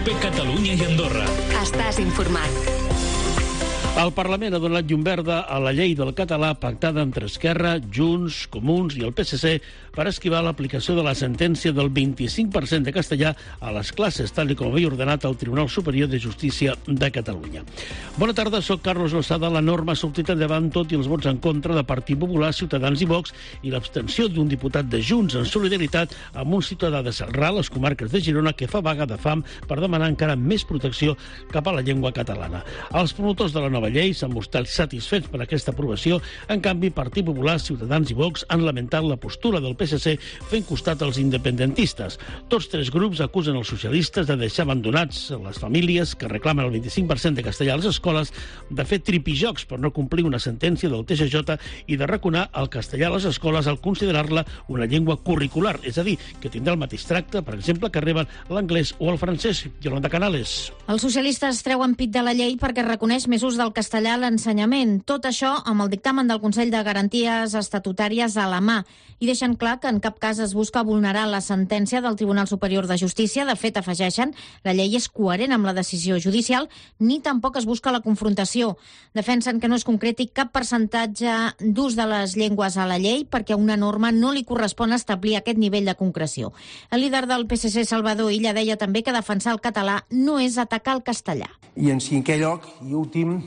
COPE Catalunya i Andorra. Estàs informat. El Parlament ha donat llum verda a la llei del català pactada entre Esquerra, Junts, Comuns i el PSC per esquivar l'aplicació de la sentència del 25% de castellà a les classes, tal com havia ordenat el Tribunal Superior de Justícia de Catalunya. Bona tarda, soc Carlos Lozada. La norma ha sortit endavant tot i els vots en contra de Partit Popular, Ciutadans i Vox i l'abstenció d'un diputat de Junts en solidaritat amb un ciutadà de Celrà, a les comarques de Girona, que fa vaga de fam per demanar encara més protecció cap a la llengua catalana. Els promotors de la nova llei s'han mostrat satisfets per aquesta aprovació. En canvi, Partit Popular, Ciutadans i Vox han lamentat la postura del PSC fent costat als independentistes. Tots tres grups acusen els socialistes de deixar abandonats les famílies que reclamen el 25% de castellà a les escoles, de fer tripijocs per no complir una sentència del TSJ i de raconar el castellà a les escoles al considerar-la una llengua curricular, és a dir, que tindrà el mateix tracte, per exemple, que reben l'anglès o el francès. Yolanda Canales. Els socialistes treuen pit de la llei perquè reconeix més ús del castellà a l'ensenyament. Tot això amb el dictamen del Consell de Garanties Estatutàries a la mà. I deixen clar que en cap cas es busca vulnerar la sentència del Tribunal Superior de Justícia. De fet, afegeixen, la llei és coherent amb la decisió judicial, ni tampoc es busca la confrontació. Defensen que no es concreti cap percentatge d'ús de les llengües a la llei perquè a una norma no li correspon establir aquest nivell de concreció. El líder del PSC, Salvador Illa, deia també que defensar el català no és atacar el castellà. I en cinquè lloc i últim,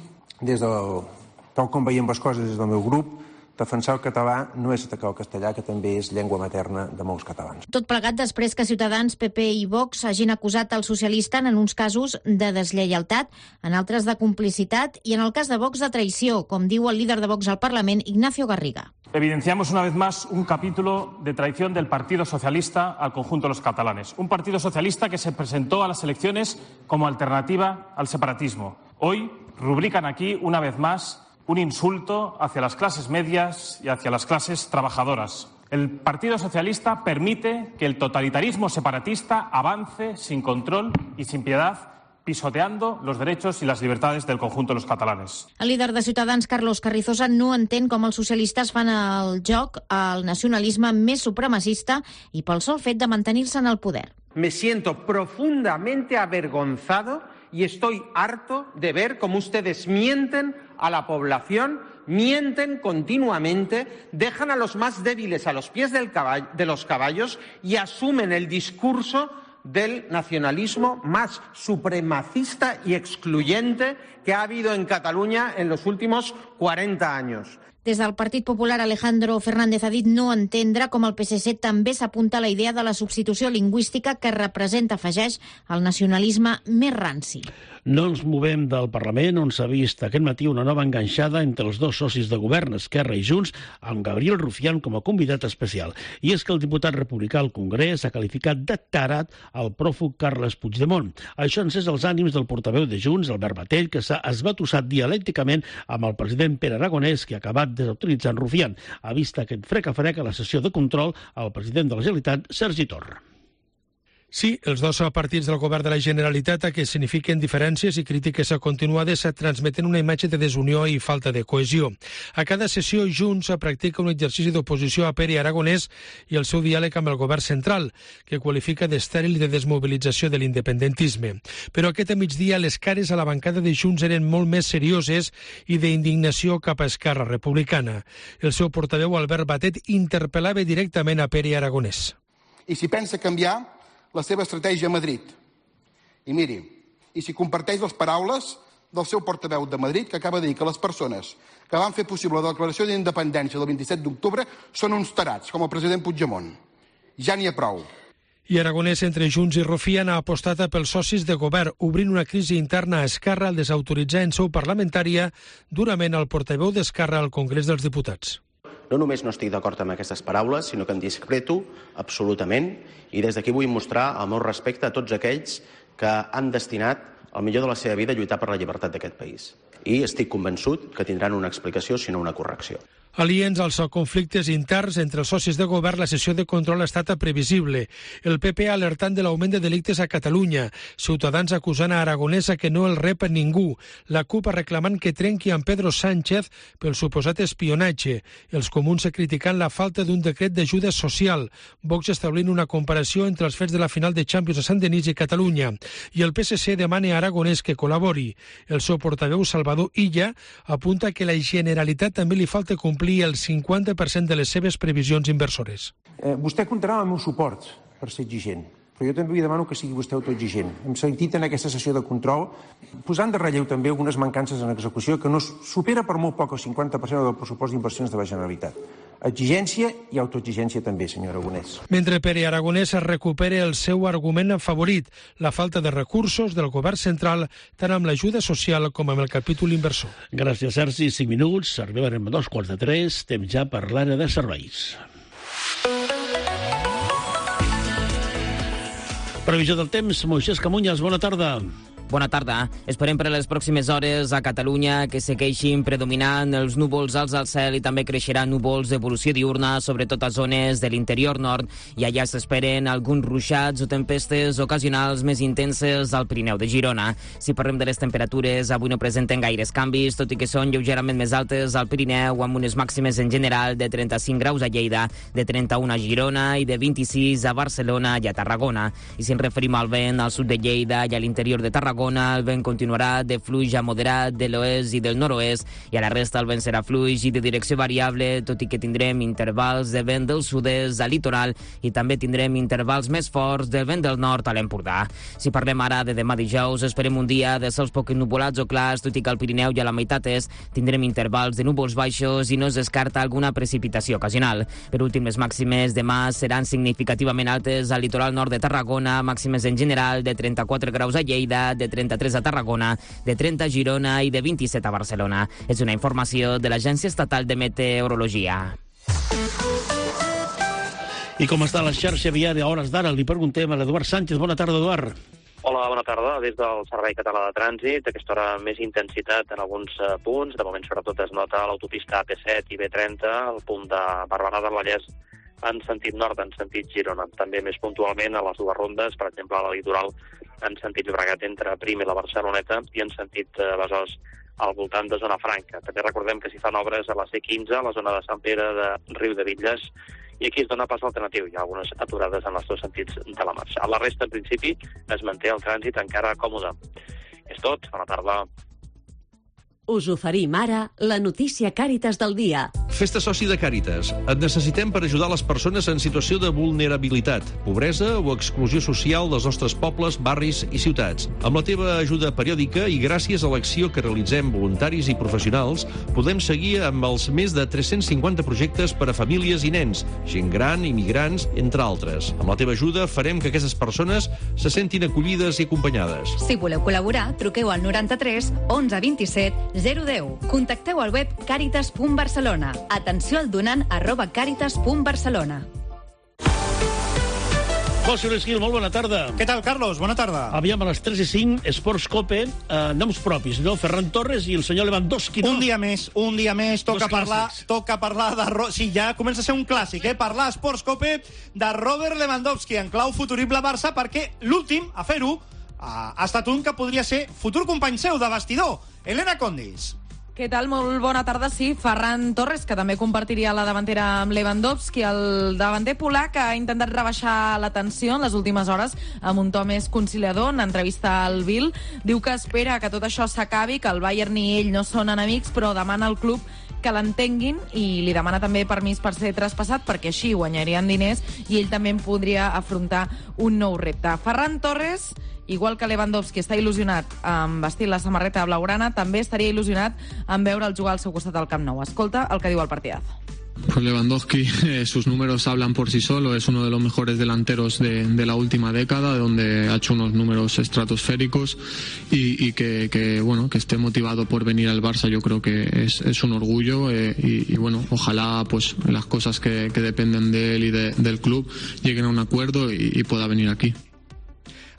tal com veiem les coses des del meu grup, defensar el català no és atacar el castellà, que també és llengua materna de molts catalans. Tot plegat després que Ciutadans, PP i Vox hagin acusat el socialista en uns casos de deslleialtat, en altres de complicitat i en el cas de Vox de traïció, com diu el líder de Vox al Parlament, Ignacio Garriga. Evidenciamos una vez más un capítulo de traición del Partido Socialista al conjunto de los catalanes. Un Partido Socialista que se presentó a las elecciones como alternativa al separatismo. Hoy rubrican aquí, una vez más, un insulto hacia las clases medias y hacia las clases trabajadoras. El Partido Socialista permite que el totalitarismo separatista avance sin control y sin piedad, pisoteando los derechos y las libertades del conjunto de los catalanes. El líder de Ciutadans, Carlos Carrizosa, no entén com els socialistes fan el joc al nacionalisme més supremacista i pel sol fet de mantenir-se en el poder. Me siento profundamente avergonzado y estoy harto de ver cómo ustedes mienten a la población, mienten continuamente, dejan a los más débiles a los pies de los caballos y asumen el discurso del nacionalismo más supremacista y excluyente que ha habido en Cataluña en los últimos 40 años. Des del Partit Popular, Alejandro Fernández ha dit no entendre com el PSC també s'apunta a la idea de la substitució lingüística que representa, afegeix, el nacionalisme més ranci. No ens movem del Parlament, on s'ha vist aquest matí una nova enganxada entre els dos socis de govern, Esquerra i Junts, amb Gabriel Rufián com a convidat especial. I és que el diputat republicà al Congrés ha qualificat de tarat el pròfug Carles Puigdemont. Això encès els ànims del portaveu de Junts, Albert Batell, que s'ha esbatussat dialècticament amb el president Pere Aragonès, que ha acabat desautoritzant Rufián. Ha vist aquest frec a la sessió de control al president de la Generalitat, Sergi Torra. Sí, els dos partits del govern de la Generalitat, que signifiquen diferències i crítiques continuades, transmeten una imatge de desunió i falta de cohesió. A cada sessió, Junts practica un exercici d'oposició a Pere Aragonès i el seu diàleg amb el govern central, que qualifica d'estèril i de desmobilització de l'independentisme. Però aquest migdia les cares a la bancada de Junts eren molt més serioses i d'indignació cap a Esquerra Republicana. El seu portaveu, Albert Batet, interpel·lava directament a Pere Aragonès. I si pensa canviar la seva estratègia a Madrid. I miri, i si comparteix les paraules del seu portaveu de Madrid, que acaba de dir que les persones que van fer possible la declaració d'independència del 27 d'octubre són uns tarats, com el president Puigdemont. Ja n'hi ha prou. I Aragonès, entre Junts i Rufián, ha apostat pels socis de govern, obrint una crisi interna a Esquerra al desautoritzar en seu parlamentària durament el portaveu d'Esquerra al Congrés dels Diputats. No només no estic d'acord amb aquestes paraules, sinó que en discreto absolutament, i des d'aquí vull mostrar el meu respecte a tots aquells que han destinat el millor de la seva vida a lluitar per la llibertat d'aquest país. I estic convençut que tindran una explicació, si no una correcció. Aliens als conflictes interns entre els socis de govern, la sessió de control ha estat previsible. El PP alertant de l'augment de delictes a Catalunya. Ciutadans acusant a Aragonès que no el rep ningú. La CUP reclamant que trenqui amb Pedro Sánchez pel suposat espionatge. Els comuns criticant la falta d'un decret d'ajuda social. Vox establint una comparació entre els fets de la final de Champions a Sant Denis i Catalunya. I el PSC demana a Aragonès que col·labori. El seu portaveu, Salvador Illa, apunta que la Generalitat també li falta complir el 50% de les seves previsions inversores. Vostè comptarà amb el meu suport per ser exigent, però jo també li demano que sigui vostè autoexigent. Hem sentit en aquesta sessió de control posant de relleu també algunes mancances en execució que no supera per molt poc el 50% del pressupost d'inversions de la Generalitat. Exigència i autoexigència també, senyor Aragonès. Mentre Pere Aragonès recupera el seu argument favorit, la falta de recursos del govern central, tant amb l'ajuda social com amb el capítol inversor. Gràcies, Sergi. 5 minuts, arribarem a 2:45, temps ja per l'àrea de serveis. Previsió del temps, Moisés Camunyes, bona tarda. Bona tarda. Esperem per a les pròximes hores a Catalunya que segueixin predominant els núvols alts al cel i també creixeran núvols d'evolució diurna, sobretot a zones de l'interior nord, i allà s'esperen alguns ruixats o tempestes ocasionals més intenses al Pirineu de Girona. Si parlem de les temperatures, avui no presenten gaires canvis, tot i que són lleugerament més altes al Pirineu, amb unes màximes en general de 35 graus a Lleida, de 31 a Girona i de 26 a Barcelona i a Tarragona. I si ens referim al vent, al sud de Lleida i a l'interior de Tarragona, el vent continuarà de fluix a moderat de l'oest i del nord-oest, i a la resta el vent serà fluix i de direcció variable, tot i que tindrem intervals de vent del sud-est al litoral i també tindrem intervals més forts del vent del nord a l'Empordà. Si parlem ara de demà dijous, esperem un dia de cels poc nuvolats o clars, tot i que al Pirineu i a la meitat est tindrem intervals de núvols baixos i no es descarta alguna precipitació ocasional. Per últim, les màximes demà seran significativament altes al litoral nord de Tarragona, màximes en general de 34 graus a Lleida, de 33 a Tarragona, de 30 a Girona i de 27 a Barcelona. És una informació de l'Agència Estatal de Meteorologia. I com està la xarxa viària a hores d'ara? Li preguntem a l'Eduard Sánchez. Bona tarda, Eduard. Hola, bona tarda. Des del Servei Català de Trànsit, aquesta hora més intensitat en alguns punts. De moment, sobretot, es nota l'autopista AP7 i B30, al punt de Barberà del Vallès, en sentit nord, en sentit Girona. També més puntualment a les dues rondes, per exemple, a la litoral, en sentit Llobregat entre Prim i la Barceloneta i en sentit Besòs al voltant de Zona Franca. També recordem que s'hi fan obres a la C15, a la zona de Sant Pere de Riu de Bitlles, i aquí es dona pas alternatiu. Hi ha algunes aturades en els dos sentits de la marxa. A la resta, en principi, es manté el trànsit encara còmode. És tot. Bona tarda. Us oferim ara la notícia Càritas del dia. Fes-te soci de Càritas. Et necessitem per ajudar les persones en situació de vulnerabilitat, pobresa o exclusió social dels nostres pobles, barris i ciutats. Amb la teva ajuda periòdica i gràcies a l'acció que realitzem voluntaris i professionals, podem seguir amb els més de 350 projectes per a famílies i nens, gent gran, immigrants, entre altres. Amb la teva ajuda farem que aquestes persones se sentin acollides i acompanyades. Si voleu col·laborar, truqueu al 93 11 27 010. Contacteu al web caritas.barcelona. Atenció al donant @caritas.barcelona. José Luis Gil, molt bona tarda. Què tal, Carlos? Bona tarda. Aviam, a les 3:05, Esports Cope, noms propis, no? Ferran Torres i el senyor Lewandowski, no? Un dia més, toca parlar de... Sí, ja comença a ser un clàssic, parlar a Esports Cope de Robert Lewandowski en clau futurible Barça, perquè l'últim a fer-ho ha estat un que podria ser futur company seu de vestidor, Elena Condis. Què tal? Molt bona tarda. Sí, Ferran Torres, que també compartiria la davantera amb Lewandowski. El davanter polac ha intentat rebaixar la tensió en les últimes hores amb un to més conciliador. En entrevista al Bild, diu que espera que tot això s'acabi, que el Bayern i ell no són enemics, però demana al club que l'entenguin i li demana també permís per ser traspassat, perquè així guanyarien diners i ell també podria afrontar un nou repte. Ferran Torres, igual que Lewandowski està il·lusionat amb vestir la samarreta blaugrana, també estaria il·lusionat amb veure'l jugar al seu costat al Camp Nou. Escolta el que diu el partidazo. Pues Lewandowski, sus números hablan por sí solo, es uno de los mejores delanteros de la última década, donde ha hecho unos números estratosféricos y que esté motivado por venir al Barça, yo creo que es un orgullo y bueno, ojalá pues las cosas que dependen de él y del club lleguen a un acuerdo y pueda venir aquí.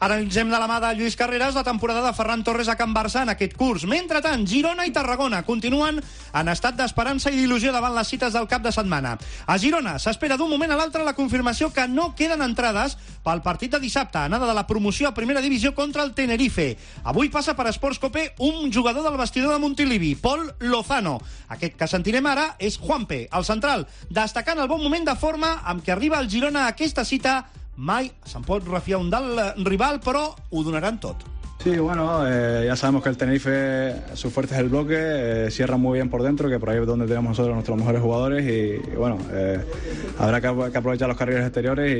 Analitzem de la mà de Lluís Carreras la temporada de Ferran Torres a Can Barça en aquest curs. Mentrestant, Girona i Tarragona continuen en estat d'esperança i d'il·lusió davant les cites del cap de setmana. A Girona s'espera d'un moment a l'altre la confirmació que no queden entrades pel partit de dissabte, anada de la promoció a primera divisió contra el Tenerife. Avui passa per Esports Cope un jugador del vestidor de Montilivi, Pol Lozano. Aquest que sentirem ara és Juanpe, el central, destacant el bon moment de forma amb què arriba el Girona a aquesta cita. Mai se'n pot refiar un del rival, però ho donaran tot. Sí, bueno, ya sabemos que el Tenerife, su fuerte es el bloque, cierra muy bien por dentro, que por ahí es donde tenemos nosotros nuestros mejores jugadores y bueno, habrá que aprovechar los carriles exteriores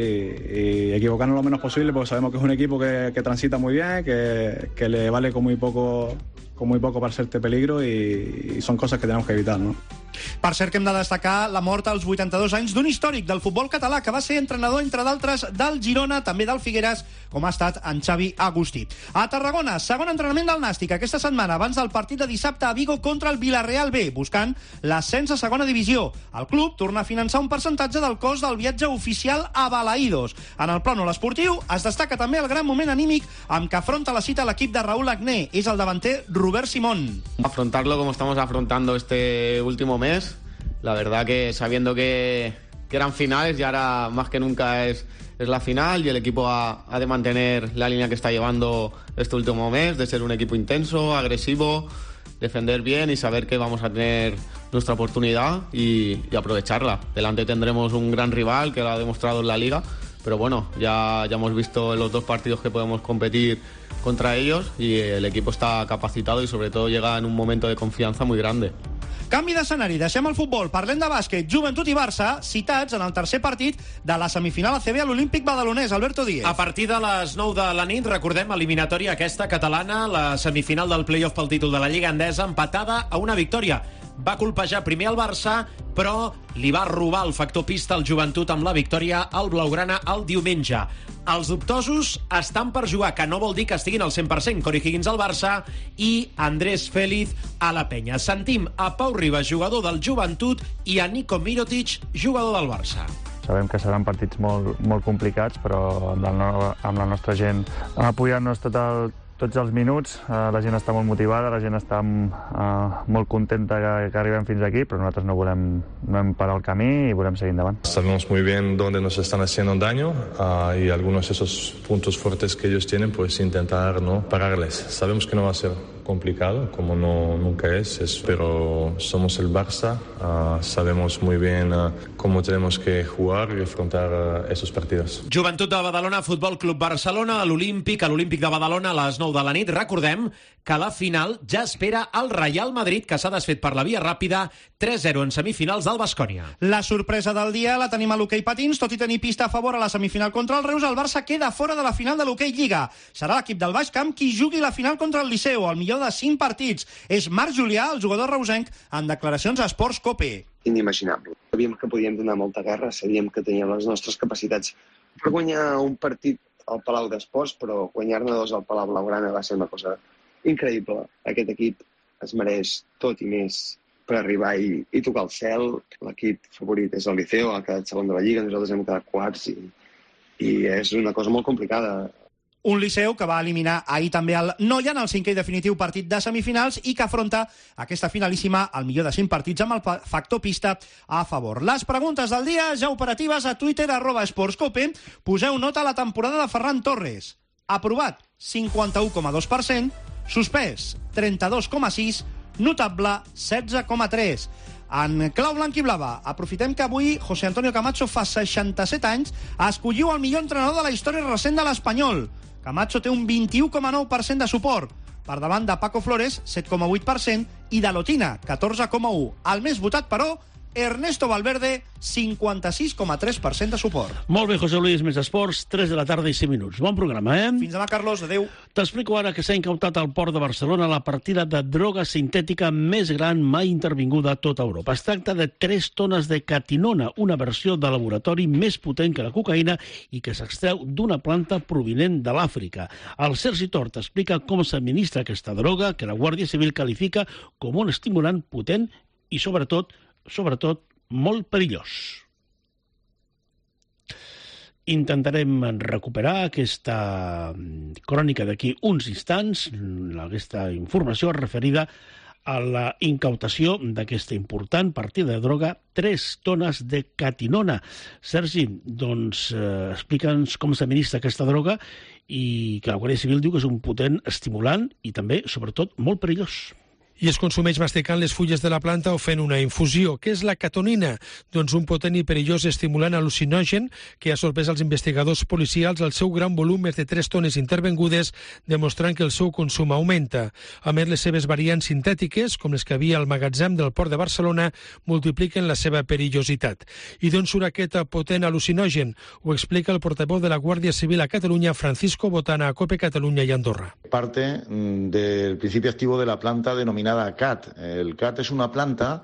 y equivocarnos lo menos posible, porque sabemos que es un equipo que transita muy bien, que le vale con muy poco per ser-te peligro i són coses que tenim que evitar, no? Per cert, que hem de destacar la mort als 82 anys d'un històric del futbol català que va ser entrenador, entre d'altres, del Girona, també del Figueres, com ha estat en Xavi Agustí. A Tarragona, segon entrenament del Nàstic aquesta setmana, abans del partit de dissabte a Vigo contra el Villarreal B, buscant l'ascens a segona divisió. El club torna a finançar un percentatge del cost del viatge oficial a Balaïdos. En el plànol esportiu es destaca també el gran moment anímic amb què afronta la cita l'equip de Raúl Agné. És el davanter Robert Simón. Afrontarlo como estamos afrontando este último mes, la verdad que sabiendo que eran finales y ahora más que nunca es la final y el equipo ha de mantener la línea que está llevando este último mes, de ser un equipo intenso, agresivo, defender bien y saber que vamos a tener nuestra oportunidad y aprovecharla. Delante tendremos un gran rival que lo ha demostrado en la Liga, pero bueno, ya hemos visto en los dos partidos que podemos competir contra ellos y el equipo está capacitado y sobre todo llega en un momento de confianza muy grande. Canvi d'escenari, deixem el futbol, parlem de bàsquet, Joventut i Barça, citats en el tercer partit de la semifinal ACB a l'Olímpic Badalonès. Alberto Díez. A partir de les 9 de la nit, recordem, eliminatòria aquesta catalana, la semifinal del play-off pel títol de la Lliga Endesa, empatada a una victòria. Va colpejar primer el Barça, però li va robar el factor pista al Joventut amb la victòria al Blaugrana el diumenge. Els dubtosos estan per jugar, que no vol dir que estiguin al 100%. Cory Higgins al Barça i Andrés Félix a la Penya. Sentim a Pau Ribas, jugador del Joventut, i a Nico Mirotic, jugador del Barça. Sabem que seran partits molt complicats, però amb la nostra gent apoyant-nos tots els minuts. La gent està molt motivada, la gent està molt contenta que arribem fins aquí, però nosaltres no volem parar el camí i volem seguir endavant. Sabemos muy bien dónde nos están haciendo daño y algunos de esos puntos fuertes que ellos tienen, pues intentar no pararles. Sabemos que no va a ser complicado, como nunca es, pero somos el Barça, sabemos muy bien cómo tenemos que jugar y afrontar esos partidos. Joventut de Badalona, Futbol Club Barcelona, a l'Olímpic de Badalona a les 9 de la nit. Recordem que la final ja espera el Real Madrid, que s'ha desfet per la via ràpida, 3-0 en semifinals del Baskonia. La sorpresa del dia la tenim a l'hoquei patins. Tot i tenir pista a favor a la semifinal contra el Reus, el Barça queda fora de la final de l'hoquei Lliga. Serà l'equip del Baix Camp qui jugui la final contra el Liceu, el millor de 5 partits. És Marc Julià, el jugador reusenc, en declaracions a Esports Cope. Inimaginable. Sabíem que podíem donar molta guerra, sabíem que teníem les nostres capacitats per guanyar un partit al Palau d'Esports, però guanyar-ne 2 al Palau Blaugrana va ser una cosa increïble. Aquest equip es mereix tot i més per arribar i tocar el cel. L'equip favorit és el Liceu, ha quedat segon de la Lliga, nosaltres hem quedat quarts i és una cosa molt complicada. Un Liceu que va eliminar ahir també el Noia en el 5è i definitiu partit de semifinals i que afronta aquesta finalíssima al millor de 5 partits amb el factor pista a favor. Les preguntes del dia ja operatives a Twitter, @esportscope. Poseu nota a la temporada de Ferran Torres. Aprovat, 51,2%. Suspès, 32,6%. Notable, 16,3%. En clau blanc i blava, aprofitem que avui José Antonio Camacho fa 67 anys, escolliu el millor entrenador de la història recent de l'Espanyol. Camacho té un 21,9% de suport, per davant de Paco Flores, 7,8%, i de Lotina, 14,1%. El més votat, però, Ernesto Valverde, 56,3% de suport. Molt bé, José Luis, més esports, 3 de la tarda i 5 minuts. Bon programa, eh? Fins demà, Carlos, adeu. T'explico ara que s'ha incautat al port de Barcelona la partida de droga sintètica més gran mai intervinguda a tota Europa. Es tracta de 3 tones de catinona, una versió de laboratori més potent que la cocaïna i que s'extreu d'una planta provinent de l'Àfrica. El Sergi Tort explica com s'administra aquesta droga, que la Guàrdia Civil qualifica com un estimulant potent i, sobretot, molt perillós. Intentarem recuperar aquesta crònica d'aquí uns instants, aquesta informació referida a la incautació d'aquesta important partida de droga, 3 tones de catinona. Sergi, doncs explica'ns com s'administra aquesta droga i que la Guàrdia Civil diu que és un potent estimulant i també, sobretot, molt perillós. I es consumeix masticant les fulles de la planta o fent una infusió. Què és la catonina? Doncs un potent i perillós estimulant al·lucinogen que ha sorprès els investigadors policials al seu gran volum, més de 3 tones intervengudes, demostrant que el seu consum augmenta. A més, les seves variants sintètiques, com les que havia al magatzem del Port de Barcelona, multipliquen la seva perillositat. I d'on surt aquest potent al·lucinogen? Ho explica el portaveu de la Guàrdia Civil a Catalunya, Francisco Botana, a COPE Catalunya i Andorra. Parte del principio activo de la planta denominada CAT. El CAT es una planta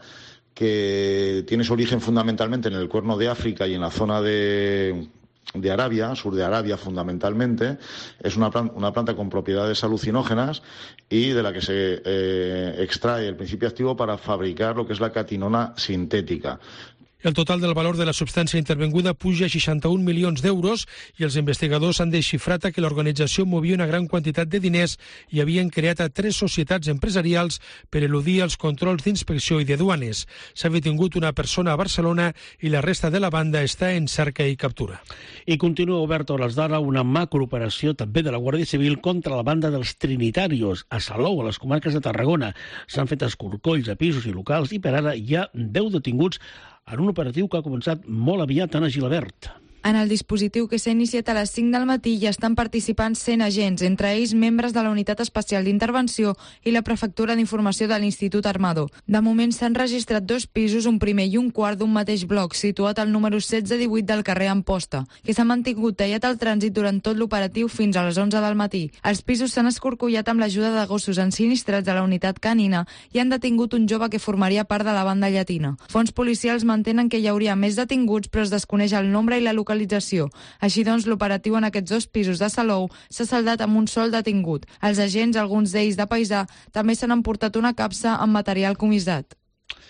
que tiene su origen fundamentalmente en el Cuerno de África y en la zona de Arabia, sur de Arabia fundamentalmente. Es una planta con propiedades alucinógenas y de la que se extrae el principio activo para fabricar lo que es la catinona sintética. El total del valor de la substància intervenguda puja a 61 milions d'euros i els investigadors han desxifrat que l'organització movia una gran quantitat de diners i havien creat 3 societats empresarials per eludir els controls d'inspecció i de duanes. S'ha detingut una persona a Barcelona i la resta de la banda està en cerca i captura. I continua oberta a hores d'ara una macrooperació també de la Guàrdia Civil contra la banda dels Trinitarios a Salou, a les comarques de Tarragona. S'han fet escorcolls a pisos i locals i per ara hi ha 10 detinguts en un operatiu que ha començat molt aviat a Gilabert. En el dispositiu que s'ha iniciat a les 5 del matí hi estan participant 100 agents, entre ells membres de la Unitat Especial d'Intervenció i la Prefectura d'Informació de l'Institut Armado. De moment s'han registrat 2 pisos, un primer i un quart d'un mateix bloc, situat al número 1618 del carrer Amposta, que s'ha mantingut tallat al trànsit durant tot l'operatiu fins a les 11 del matí. Els pisos s'han escorcollat amb l'ajuda de gossos ensinistrats a la unitat canina i han detingut un jove que formaria part de la banda llatina. Fons policials mantenen que hi hauria més detinguts, però es desconeix el nombre i la localització. Així doncs, l'operatiu en aquests 2 pisos de Salou s'ha saldat amb un sol detingut. Els agents, alguns d'ells de paisà, també s'han emportat una capsa amb material comissat.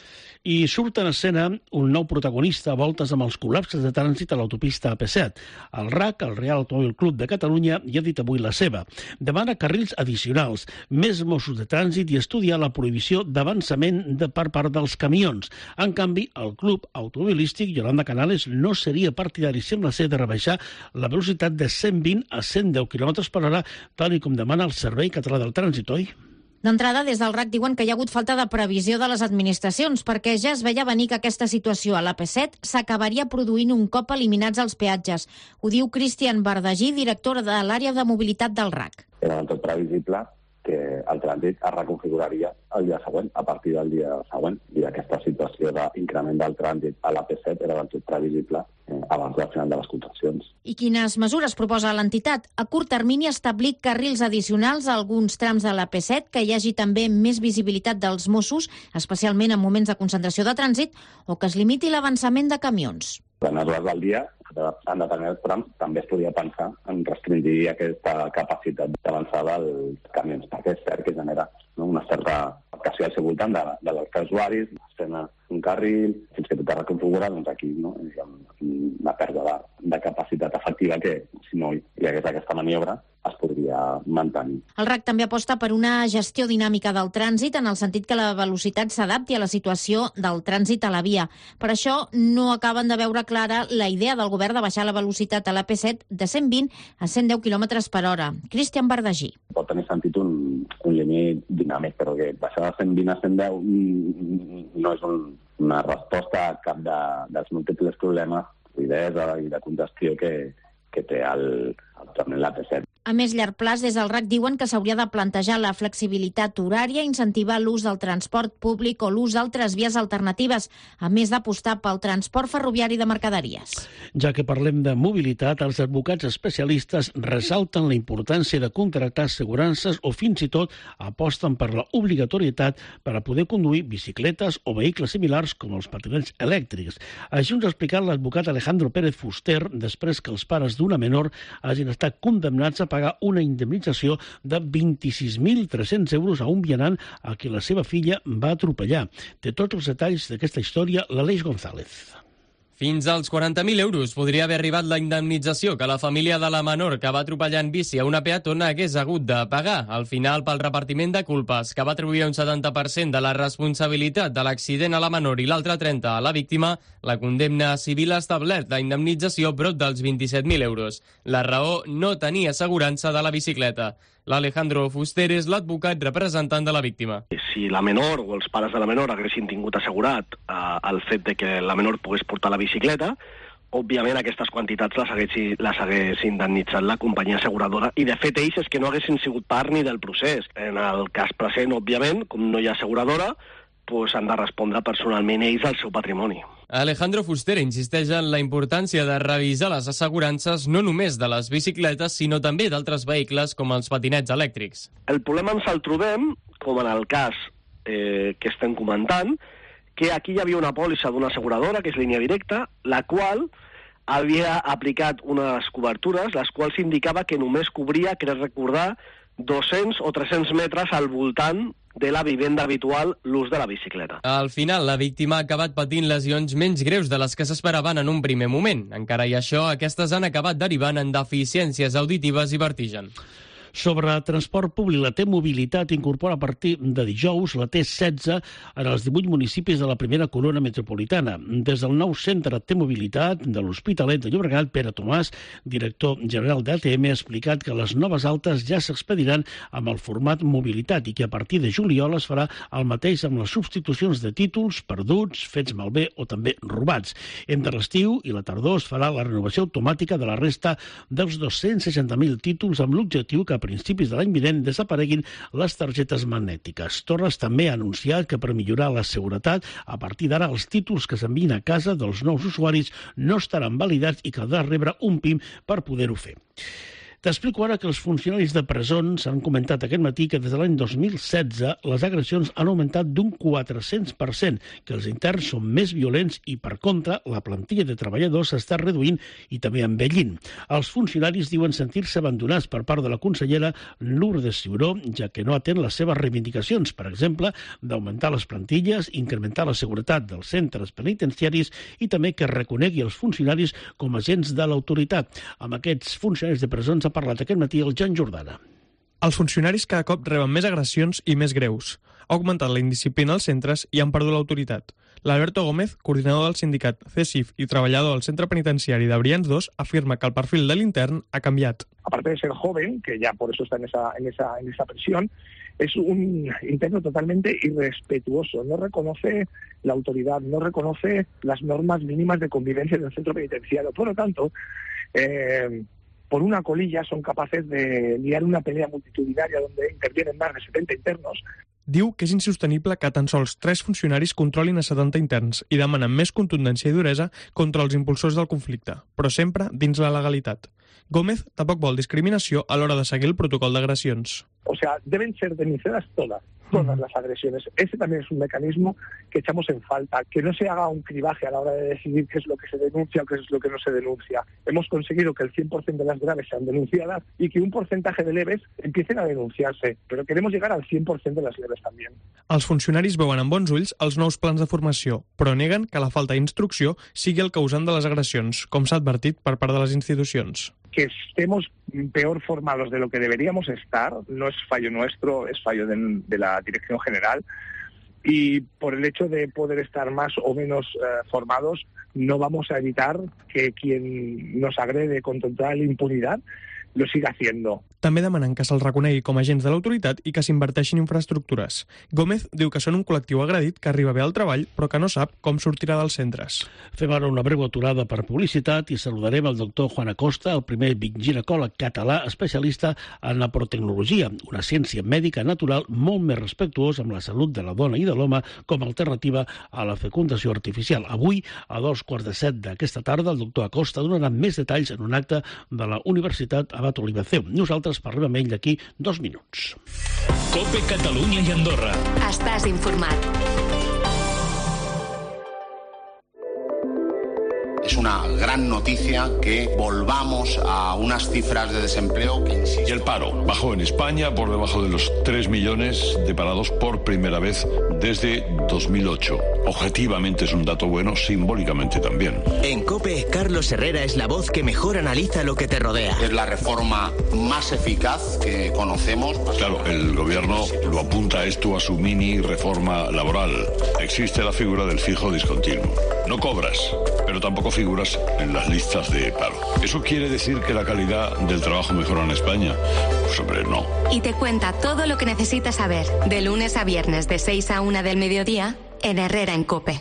I surt en escena un nou protagonista a voltes amb els col·lapses de trànsit a l'autopista AP7. El RAC, el Real Automòbil Club de Catalunya, hi ha dit avui la seva. Demana carrils addicionals, més Mossos de trànsit i estudiar la prohibició d'avançament per part dels camions. En canvi, el club automobilístic Yolanda Canales no seria partidari, sembla ser, de rebaixar la velocitat de 120 a 110 km per hora, tal com demana el Servei Català del Trànsit, oi? D'entrada, des del RAC diuen que hi ha hagut falta de previsió de les administracions, perquè ja es veia venir que aquesta situació a l'AP7 s'acabaria produint un cop eliminats els peatges. Ho diu Cristian Bardagí, director de l'àrea de mobilitat del RAC. Era del tot previsible que el trànsit es reconfiguraria el dia següent, a partir del dia següent. I aquesta situació d'increment del trànsit a l'AP7 era del tot previsible abans del final de les contraccions. I quines mesures proposa l'entitat? A curt termini, establir carrils addicionals a alguns trams de l'AP7, que hi hagi també més visibilitat dels Mossos, especialment en moments de concentració de trànsit, o que es limiti l'avançament de camions. En hores del dia, en determinats trams, també es podria pensar en restringir aquesta capacitat d'avançada dels camions, perquè és cert que genera una certa afectació al seu voltant de els usuaris, fent un carril, fins que tot es reconfigura, doncs aquí hi ha una pèrdua de capacitat efectiva que, si no hi hagués aquesta maniobra, es podria mantenir. El RAC també aposta per una gestió dinàmica del trànsit, en el sentit que la velocitat s'adapti a la situació del trànsit a la via. Per això no acaben de veure clara la idea del govern de baixar la velocitat a l'AP7 de 120 a 110 km per hora. Cristian Bardagí. Pot tenir sentit un límit dinàmic, però que baixar de 120 a 110 no és una resposta a cap dels múltiples problemes d'idea i de congestió que té actualment l'AP7. A més llarg plaç, des del RAC diuen que s'hauria de plantejar la flexibilitat horària, incentivar l'ús del transport públic o l'ús d'altres vies alternatives, a més d'apostar pel transport ferroviari de mercaderies. Ja que parlem de mobilitat, els advocats especialistes ressalten la importància de contractar assegurances o fins i tot aposten per la obligatorietat per a poder conduir bicicletes o vehicles similars com els patinets elèctrics. Així ens ha explicat l'advocat Alejandro Pérez Fuster després que els pares d'una menor hagin estat condemnats a pagar una indemnització de 26.300 euros a un vianant a qui la seva filla va atropellar. De tots els detalls d'aquesta història, l'Aleix González. Fins als 40.000 euros podria haver arribat la indemnització que la família de la menor que va atropellar en bici a una peatona hagués hagut de pagar. Al final, pel repartiment de culpes, que va atribuir un 70% de la responsabilitat de l'accident a la menor i l'altre 30% a la víctima, la condemna civil ha establert la indemnització prop dels 27.000 euros. La raó, no tenir assegurança de la bicicleta. L'Alejandro Fuster és l'advocat representant de la víctima. Si la menor o els pares de la menor haguessin tingut assegurat el fet de que la menor pogués portar la bicicleta, òbviament aquestes quantitats les hagués indemnitzat la companyia asseguradora i de fet ells és que no haguessin sigut part ni del procés. En el cas present, òbviament, com no hi ha asseguradora, han de respondre personalment ells al seu patrimoni. Alejandro Fuster insisteix en la importància de revisar les assegurances no només de les bicicletes, sinó també d'altres vehicles com els patinets elèctrics. El problema ens el trobem, com en el cas que estem comentant, que aquí hi havia una pòlissa d'una asseguradora, que és Línia Directa, la qual havia aplicat unes cobertures, les quals indicava que només cobria, crec recordar, 200 o 300 metres al voltant de la vivenda habitual l'ús de la bicicleta. Al final, la víctima ha acabat patint lesions menys greus de les que s'esperaven en un primer moment. Encara i això, aquestes han acabat derivant en deficiències auditives i vertigen. Sobre transport públic, la T-Mobilitat incorpora a partir de dijous la T-16 en els 18 municipis de la primera corona metropolitana. Des del nou centre T-Mobilitat de l'Hospitalet de Llobregat, Pere Tomàs, director general d'ATM, ha explicat que les noves altes ja s'expediran amb el format mobilitat i que a partir de juliol es farà el mateix amb les substitucions de títols perduts, fets malbé o també robats. Entre l'estiu i la tardor es farà la renovació automàtica de la resta dels 260.000 títols amb l'objectiu que a principis de l'any vinent desapareguin les targetes magnètiques. Torres també ha anunciat que per millorar la seguretat, a partir d'ara els títols que s'envien a casa dels nous usuaris no estaran validats i caldrà rebre un PIN per poder-ho fer. T'explico ara que els funcionaris de presons han comentat aquest matí que des de l'any 2016 les agressions han augmentat d'un 400%, que els interns són més violents i, per contra, la plantilla de treballadors s'està reduint i també envellint. Els funcionaris diuen sentir-se abandonats per part de la consellera Lourdes Ciuró, ja que no atén les seves reivindicacions, per exemple, d'augmentar les plantilles, incrementar la seguretat dels centres penitenciaris i també que reconegui els funcionaris com a agents de l'autoritat. Amb aquests funcionaris de presons ha parlat aquest matí el Jan Jordana. Els funcionaris cada cop reben més agressions i més greus. Ha augmentat la indisciplina als centres i han perdut l'autoritat. L'Alberto Gómez, coordinador del sindicat CESIF y treballador del centre penitenciari de Brians 2, afirma que el perfil de l'intern ha canviat. Aparte de ser joven, que ya por eso está en esa prisión, es un interno totalmente irrespetuoso. No reconoce la autoridad, no reconoce las normas mínimas de convivencia del centro penitenciario. Por lo tanto, por una colilla son capaces de liar una pelea multitudinaria donde intervienen más de 70 internos. Diu que és insostenible que tan sols 3 funcionaris controlin a 70 interns i demanen més contundència i duresa contra els impulsors del conflicte, però sempre dins la legalitat. Gómez tampoc vol discriminació a l'hora de seguir el protocol d'agressions. O sea, deben ser denunciadas todas las agresiones. Ese también es un mecanismo que echamos en falta, que no se haga un cribaje a la hora de decidir qué es lo que se denuncia o qué es lo que no se denuncia. Hemos conseguido que el 100% de las graves sean denunciadas y que un porcentaje de leves empiecen a denunciarse, però queremos llegar al 100% de les leves també. Els funcionaris veuen amb bons ulls els nous plans de formació, però neguen que la falta d'instrucció sigui el causant de les agressions, com s'ha advertit per part de les institucions. Que estemos peor formados de lo que deberíamos estar no es fallo nuestro, es fallo de la Dirección General, y por el hecho de poder estar más o menos formados no vamos a evitar que quien nos agrede con total impunidad lo siga haciendo. També demanen que se'ls reconegui com a agents de l'autoritat i que s'inverteixin infraestructures. Gómez diu que són un col·lectiu agredit que arriba bé al treball però que no sap com sortirà dels centres. Fem ara una breu aturada per publicitat i saludarem el doctor Juan Acosta, el primer ginecòleg català especialista en la protecnologia, una ciència mèdica natural molt més respectuosa amb la salut de la dona i de l'home com a alternativa a la fecundació artificial. Avui, a 7:15 d'aquesta tarda, el doctor Acosta donarà més detalls en un acte de la Universitat Abat Olivaceu. Nosaltres parlem amb ell d'aquí 2 minuts. COPE Catalunya i Andorra. Estàs informat. Es una gran noticia que volvamos a unas cifras de desempleo que, insisto... Y el paro bajó en España por debajo de los 3 millones de parados por primera vez desde 2008. Objetivamente es un dato bueno, simbólicamente también. En COPE, Carlos Herrera es la voz que mejor analiza lo que te rodea. Es la reforma más eficaz que conocemos. Claro, el gobierno lo apunta esto a su mini reforma laboral. Existe la figura del fijo discontinuo. No cobras, pero tampoco figuras en las listas de paro. ¿Eso quiere decir que la calidad del trabajo mejora en España? Pues hombre, no. Y te cuenta todo lo que necesitas saber, de lunes a viernes de 6 a 1 del mediodía, en Herrera en COPE.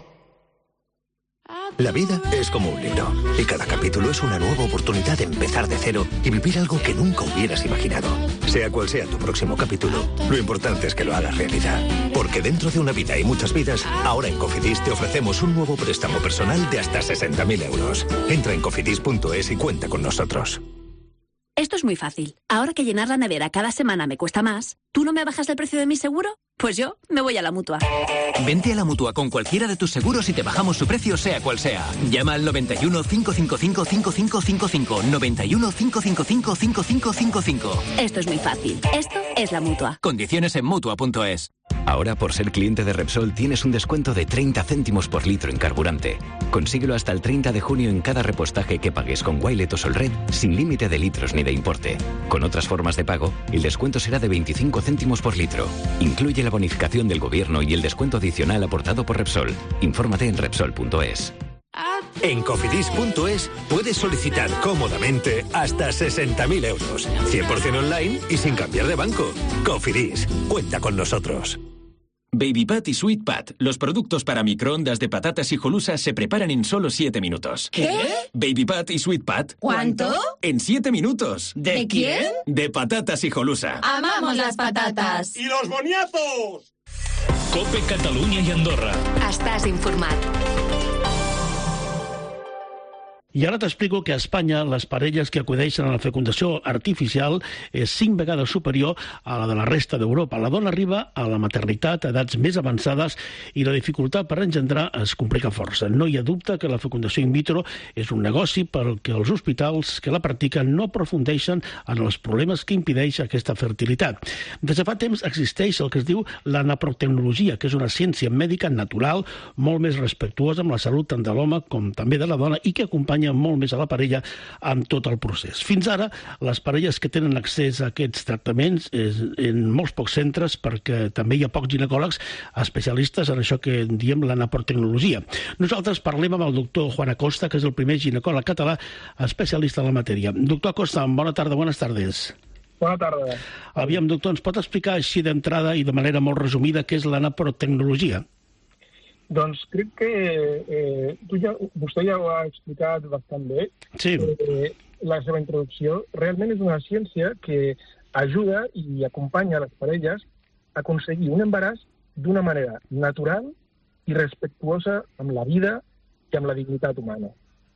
La vida es como un libro, y cada capítulo es una nueva oportunidad de empezar de cero y vivir algo que nunca hubieras imaginado. Sea cual sea tu próximo capítulo, lo importante es que lo hagas realidad. Porque dentro de una vida y muchas vidas, ahora en Cofidis te ofrecemos un nuevo préstamo personal de hasta 60.000 euros. Entra en cofidis.es y cuenta con nosotros. Esto es muy fácil. Ahora que llenar la nevera cada semana me cuesta más, ¿tú no me bajas el precio de mi seguro? Pues yo me voy a la Mutua. Vente a la Mutua con cualquiera de tus seguros y te bajamos su precio sea cual sea. Llama al 91 555 5555. 91 555 5555. Esto es muy fácil. Esto es la Mutua. Condiciones en Mutua.es. Ahora, por ser cliente de Repsol, tienes un descuento de 30 céntimos por litro en carburante. Consíguelo hasta el 30 de junio en cada repostaje que pagues con Wilet o Solred, sin límite de litros ni de importe. Con otras formas de pago, el descuento será de 25 céntimos por litro. Incluye la bonificación del gobierno y el descuento adicional aportado por Repsol. Infórmate en Repsol.es. En cofidis.es puedes solicitar cómodamente hasta 60.000 euros, 100% online y sin cambiar de banco. Cofidis, cuenta con nosotros. Baby Pat y Sweet Pat, los productos para microondas de patatas y jolusa se preparan en solo 7 minutos. ¿Qué? Baby Pat y Sweet Pat. ¿Cuánto? En 7 minutos. ¿De quién? De patatas y jolusa. ¡Amamos las patatas! ¡Y los boniatos! COPE Catalunya i Andorra. Estàs informat. I ara t'explico que a Espanya les parelles que acudeixen a la fecundació artificial és 5 vegades superior a la de la resta d'Europa. La dona arriba a la maternitat a edats més avançades i la dificultat per engendrar es complica força. No hi ha dubte que la fecundació in vitro és un negoci perquè els hospitals que la practiquen no aprofundeixen en els problemes que impedeix aquesta fertilitat. Des de fa temps existeix el que es diu la naprotecnologia, que és una ciència mèdica natural molt més respectuosa amb la salut tant de l'home com també de la dona i que acompanya molt més a la parella amb tot el procés. Fins ara, les parelles que tenen accés a aquests tractaments en molts pocs centres, perquè també hi ha pocs ginecòlegs especialistes en això que diem la naprotecnologia. Nosaltres parlem amb el doctor Juan Acosta, que és el primer ginecòleg català especialista en la matèria. Doctor Acosta, bona tarda, buenas tardes. Bona tarda. Aviam, doctor, ens pot explicar així d'entrada i de manera molt resumida què és la naprotecnologia? Doncs crec que vostè ja ho ha explicat bastant bé. Sí. La seva introducció realment és una ciència que ajuda i acompanya les parelles a aconseguir un embaràs d'una manera natural i respectuosa amb la vida i amb la dignitat humana.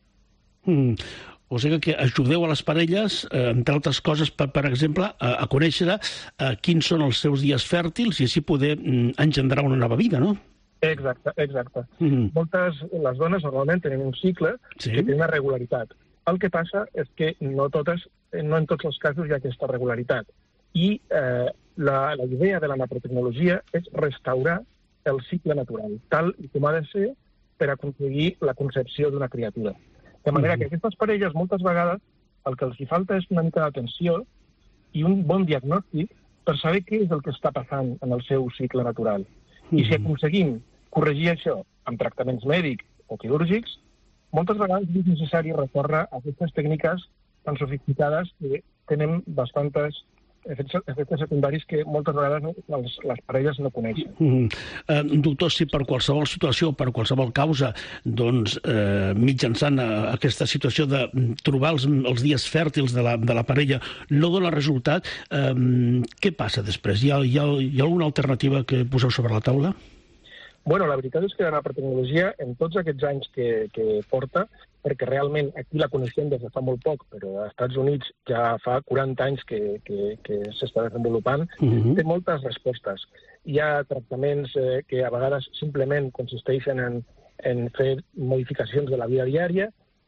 O sigui que ajudeu a les parelles, entre altres coses, per exemple, a conèixer quins són els seus dies fèrtils i així poder engendrar una nova vida, no? Exacte. Les dones normalment tenen un cicle que té una regularitat. El que passa és que no en tots els casos hi ha aquesta regularitat. I la idea de la naprotecnologia és restaurar el cicle natural, tal com ha de ser per aconseguir la concepció d'una criatura. De manera que aquestes parelles, moltes vegades, el que els hi falta és una mica d'atenció i un bon diagnòstic per saber què és el que està passant en el seu cicle natural. I si aconseguim corregir això amb tractaments mèdics o quirúrgics, moltes vegades és necessari recórrer a aquestes tècniques tan sofisticades que tenen bastants efectes secundaris que moltes vegades les parelles no coneixen. Doctor, si per qualsevol situació, per qualsevol causa, doncs mitjançant aquesta situació de trobar els dies fèrtils de la parella no dona resultat, què passa després? Hi ha alguna alternativa que poseu sobre la taula? Bueno, la veritat és que la naprotecnologia, en tots aquests anys que porta, perquè realment aquí la coneixem des de fa molt poc, però als Estats Units ja fa 40 anys que s'està desenvolupant, té moltes respostes. Hi ha tractaments que a vegades simplement consisteixen en fer modificacions de la vida diària,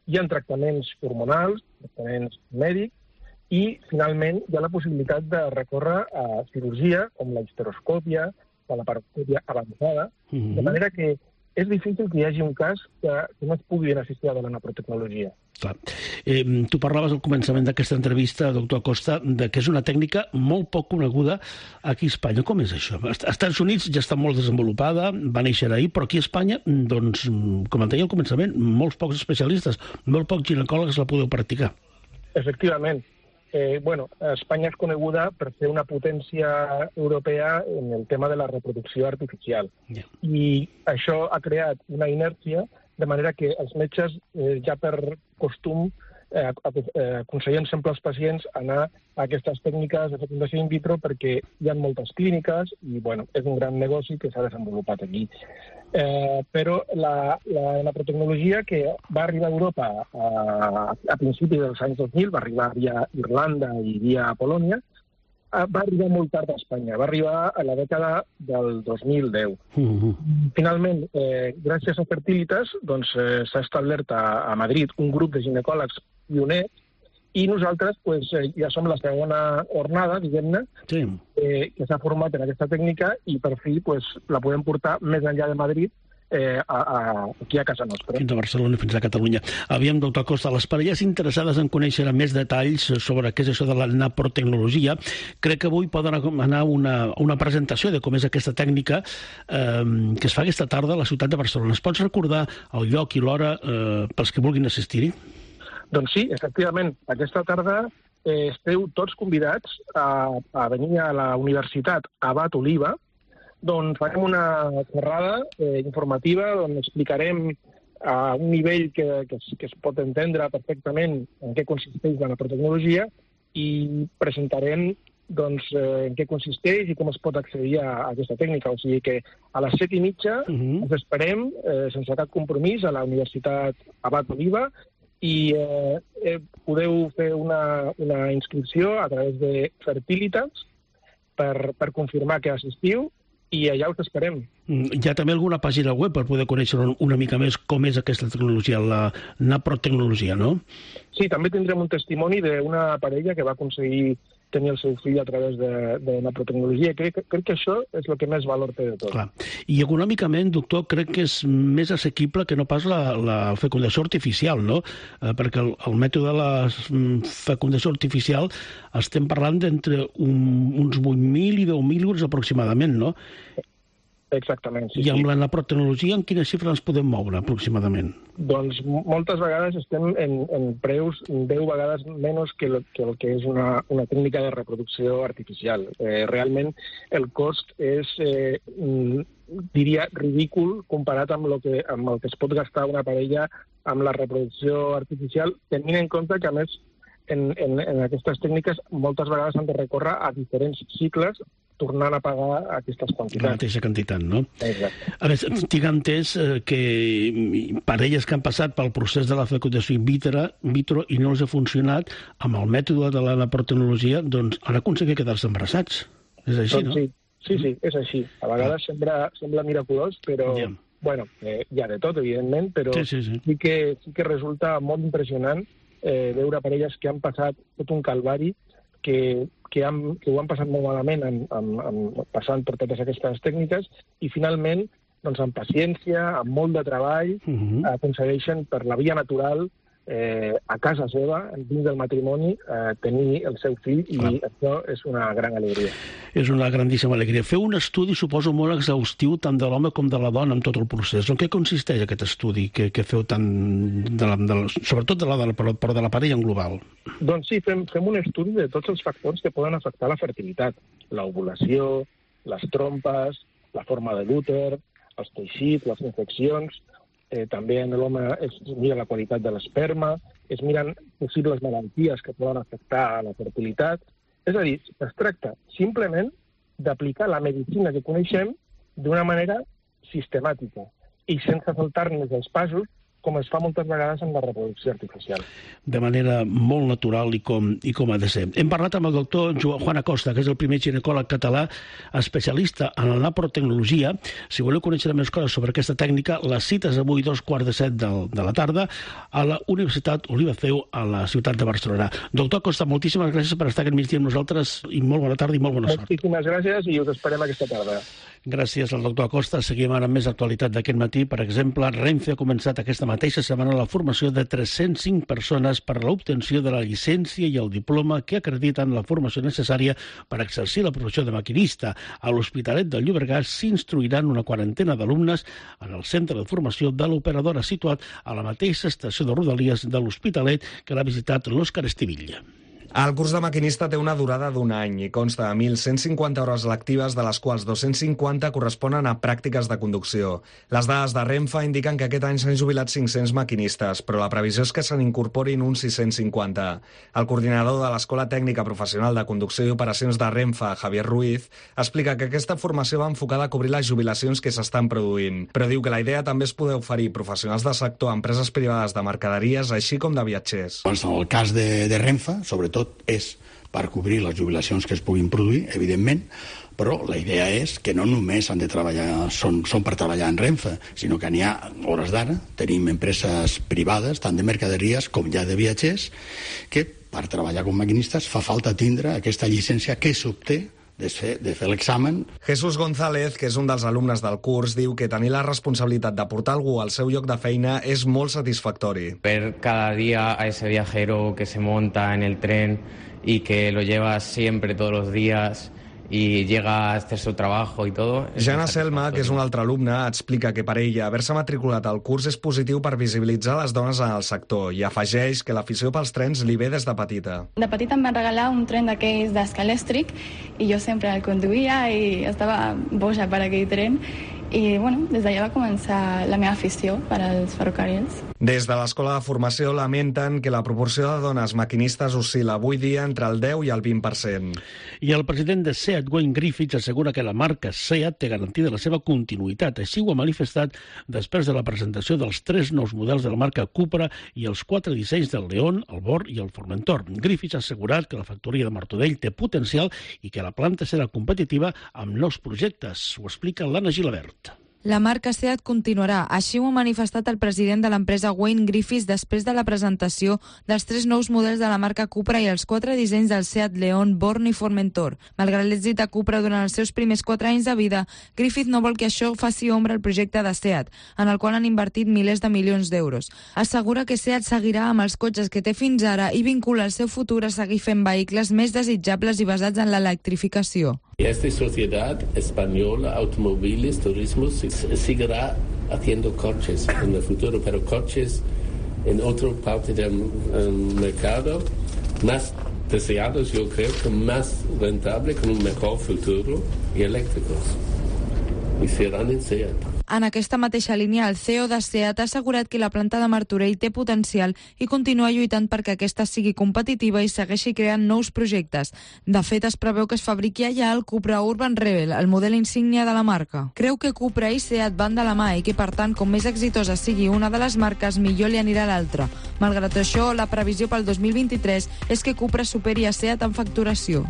hi ha tractaments hormonals, tractaments mèdics, i finalment hi ha la possibilitat de recórrer a cirurgia, com la histeroscòpia o la paroscòpia avançada, de manera que és difícil que hi hagi un cas que no es pugui beneficiar de la naprotecnologia. Clar. Tu parlaves al començament d'aquesta entrevista, doctor Acosta, que és una tècnica molt poc coneguda aquí a Espanya. Com és això? Als Estats Units ja està molt desenvolupada, va néixer ahir, però aquí a Espanya, doncs, com et deia al començament, molts pocs especialistes, molt pocs ginecòlegs la podeu practicar. Efectivament. Espanya és coneguda per ser una potència europea en el tema de la reproducció artificial. I això ha creat una inèrcia, de manera que els metges ja per costum aconsellen sempre als pacients anar a aquestes tècniques de fecundació in vitro perquè hi ha moltes clíniques i és un gran negoci que s'ha desenvolupat aquí. Però la naprotecnologia, que va arribar a Europa a principis dels anys 2000, va arribar via Irlanda i via Polònia, va arribar molt tard a Espanya, va arribar a la dècada del 2010. Finalment, gràcies a Fertilitas, s'ha establert a Madrid un grup de ginecòlegs pioners i nosaltres ja som la segona hornada, diguem-ne, que s'ha format en aquesta tècnica i per fi la podem portar més enllà de Madrid aquí a casa nostra. Fins a Barcelona i fins a Catalunya. Aviam, doctor Acosta, les parelles interessades en conèixer més detalls sobre què és això de la naprotecnologia, crec que avui poden anar a una presentació de com és aquesta tècnica que es fa aquesta tarda a la ciutat de Barcelona. Es pots recordar el lloc i l'hora pels que vulguin assistir-hi? Doncs sí, efectivament. Aquesta tarda esteu tots convidats a venir a la Universitat Abat Oliba, doncs farem una xerrada informativa on explicarem a un nivell que es pot entendre perfectament en què consisteix la naprotecnologia i presentarem en què consisteix i com es pot accedir a aquesta tècnica. O sigui que a les 7:30 us esperem sense cap compromís a la Universitat Abat Oliba i podeu fer una inscripció a través de Fertilitas per confirmar que assistiu i allà us esperem. Hi ha també alguna pàgina web per poder conèixer una mica més com és aquesta tecnologia, la naprotecnologia, no? Sí, també tindrem un testimoni d'una parella que va aconseguir tenir el seu fill a través de naprotecnologia. Crec que això és el que més valor té de tot. Clar. I econòmicament, doctor, crec que és més assequible que no pas la fecundació artificial, no? Perquè el mètode de la fecundació artificial estem parlant d'entre uns 8.000 i 10.000 euros aproximadament, no? Exactament, sí. I amb la naprotecnologia, en quines xifres ens podem moure, aproximadament? Doncs moltes vegades estem en preus 10 vegades menys que el que és una tècnica de reproducció artificial. Realment el cost és, diria, ridícul comparat amb el que es pot gastar una parella amb la reproducció artificial, tenint en compte que, a més, en aquestes tècniques moltes vegades han de recórrer a diferents cicles tornant a pagar aquestes quantitats. La mateixa quantitat, no? Exacte. A veure, tinc entès que parelles que han passat pel procés de la fecundació in vitro i no els ha funcionat, amb el mètode de la naprotecnologia, doncs han aconseguit quedar-se embarassats. És així, no? Sí, és així. A vegades sembla miraculós, però, hi ha de tot, evidentment, però sí que resulta molt impressionant veure parelles que han passat tot un calvari, que ho han passat molt malament passant per totes aquestes tècniques i finalment, amb paciència, amb molt de treball, aconsegueixen per la via natural a casa seva, dins del matrimoni, tenir el seu fill i això és una gran alegria. És una grandíssima alegria. Feu un estudi, suposo, molt exhaustiu tant de l'home com de la dona en tot el procés. En què consisteix aquest estudi que feu tant, sobretot però de la parella en global? Doncs sí, fem un estudi de tots els factors que poden afectar la fertilitat. L'ovulació, les trompes, la forma de l'úter, els teixits, les infeccions. També en l'home es mira la qualitat de l'esperma, es miren possibles malalties que poden afectar a la fertilitat. És a dir, es tracta simplement d'aplicar la medicina que coneixem d'una manera sistemàtica i sense saltar-nos els passos com es fa moltes vegades en la reproducció artificial. De manera molt natural i com ha de ser. Hem parlat amb el doctor Juan Acosta, que és el primer ginecòleg català especialista en la naprotecnologia. Si voleu conèixer més coses sobre aquesta tècnica, les cites avui 6:45 de la tarda a la Universitat Olivaceu a la ciutat de Barcelona. Doctor Acosta, moltíssimes gràcies per estar aquest migdia amb nosaltres i molt bona tarda i molt bona sort. Moltíssimes gràcies i us esperem aquesta tarda. Gràcies al doctor Acosta. Seguim ara amb més actualitat d'aquest matí. Per exemple, Renfe ha començat aquesta mateixa setmana la formació de 305 persones per a l'obtenció de la llicència i el diploma que acrediten la formació necessària per exercir la professió de maquinista. A l'Hospitalet del Llobregat s'instruiran una quarantena d'alumnes en el centre de formació de l'operadora situat a la mateixa estació de Rodalies de l'Hospitalet que l'ha visitat l'Òscar Estivilla. El curs de maquinista té una durada d'un any i consta de 1.150 hores lectives, de les quals 250 corresponen a pràctiques de conducció. Les dades de Renfe indiquen que aquest any s'han jubilat 500 maquinistes, però la previsió és que se n'incorporin uns 650. El coordinador de l'Escola Tècnica Professional de Conducció i Operacions de Renfe, Javier Ruiz, explica que aquesta formació va enfocada a cobrir les jubilacions que s'estan produint, però diu que la idea també és poder oferir professionals del sector a empreses privades de mercaderies, així com de viatgers. En el cas de Renfe, sobretot, és per cobrir les jubilacions que es puguin produir, evidentment, però la idea és que no només han de treballar, són per treballar en Renfe, sinó que n'hi ha, hores d'ara, tenim empreses privades, tant de mercaderies com ja de viatgers, que per treballar com maquinistes fa falta tindre aquesta llicència que s'obté de fer l'examen. Jesús González, que és un dels alumnes del curs, diu que tenir la responsabilitat de portar algú al seu lloc de feina és molt satisfactori. Ver cada día a ese viajero que se monta en el tren y que lo lleva siempre todos los días y llega a hacer su trabajo y todo. Jana Selma, que és un altre alumne, explica que per ella haver-se matriculat al curs és positiu per visibilitzar les dones en el sector i afegeix que l'afició pels trens li ve des de petita. De petita em van regalar un tren d'aquells d'escalèstric i jo sempre el conduïa i estava boja per aquell tren. I, bueno, des d'allà va començar la meva afició per als ferrocarrils. Des de l'Escola de Formació lamenten que la proporció de dones maquinistes oscil·la avui dia entre el 10 i el 20%. I el president de SEAT, Wayne Griffiths, assegura que la marca SEAT té garantida la seva continuïtat. Així ho ha manifestat després de la presentació dels 3 nous models de la marca Cupra i els 4 dissenys del León, el Bor i el Formentor. Griffiths ha assegurat que la factoria de Martorell té potencial i que la planta serà competitiva amb nous projectes. Ho explica l'Anna Gilabert. La marca SEAT continuarà. Així ho ha manifestat el president de l'empresa Wayne Griffiths després de la presentació dels 3 nous models de la marca Cupra i els 4 dissenys del SEAT León, Born i Formentor. Malgrat l'èxit de Cupra durant els seus primers 4 anys de vida, Griffith no vol que això faci ombra al projecte de SEAT, en el qual han invertit milers de milions d'euros. Assegura que SEAT seguirà amb els cotxes que té fins ara i vincula el seu futur a seguir fent vehicles més desitjables i basats en l'electrificació. Esta sociedad española, automóviles, turismo, seguirá haciendo coches en el futuro, pero coches en otra parte del mercado, más deseados, yo creo que más rentable, con un mejor futuro, y eléctricos. Y serán en SEAT. En aquesta mateixa línia, el CEO de SEAT ha assegurat que la planta de Martorell té potencial i continua lluitant perquè aquesta sigui competitiva i segueixi creant nous projectes. De fet, es preveu que es fabriqui allà el Cupra Urban Rebel, el model insígnia de la marca. Creu que Cupra i SEAT van de la mà i que, per tant, com més exitosa sigui una de les marques, millor li anirà a l'altra. Malgrat això, la previsió pel 2023 és que Cupra superi a SEAT en facturació.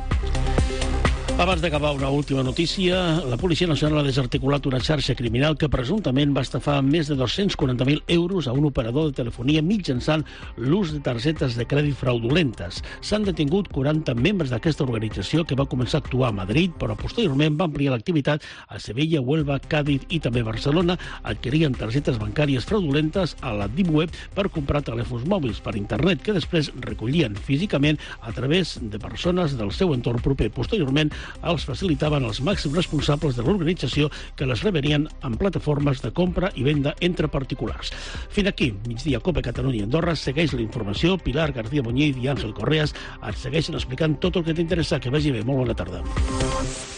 Abans d'acabar, una última notícia. La Policia Nacional ha desarticulat una xarxa criminal que presumptament va estafar més de 240.000 euros a un operador de telefonia mitjançant l'ús de targetes de crèdit fraudulentes. S'han detingut 40 membres d'aquesta organització que va començar a actuar a Madrid, però posteriorment va ampliar l'activitat a Sevilla, Huelva, Cádiz i també Barcelona. Adquirien targetes bancàries fraudulentes a la Deep Web per comprar telèfons mòbils per internet que després recollien físicament a través de persones del seu entorn proper. Posteriorment, els facilitaven els màxims responsables de l'organització que les revenien en plataformes de compra i venda entre particulars. Fins aquí, migdia Cope Catalunya i Andorra. Segueix la informació. Pilar García Muñiz i Àngel Correas et segueixen explicant tot el que t'interessa. Que vagi bé. Molt bona tarda.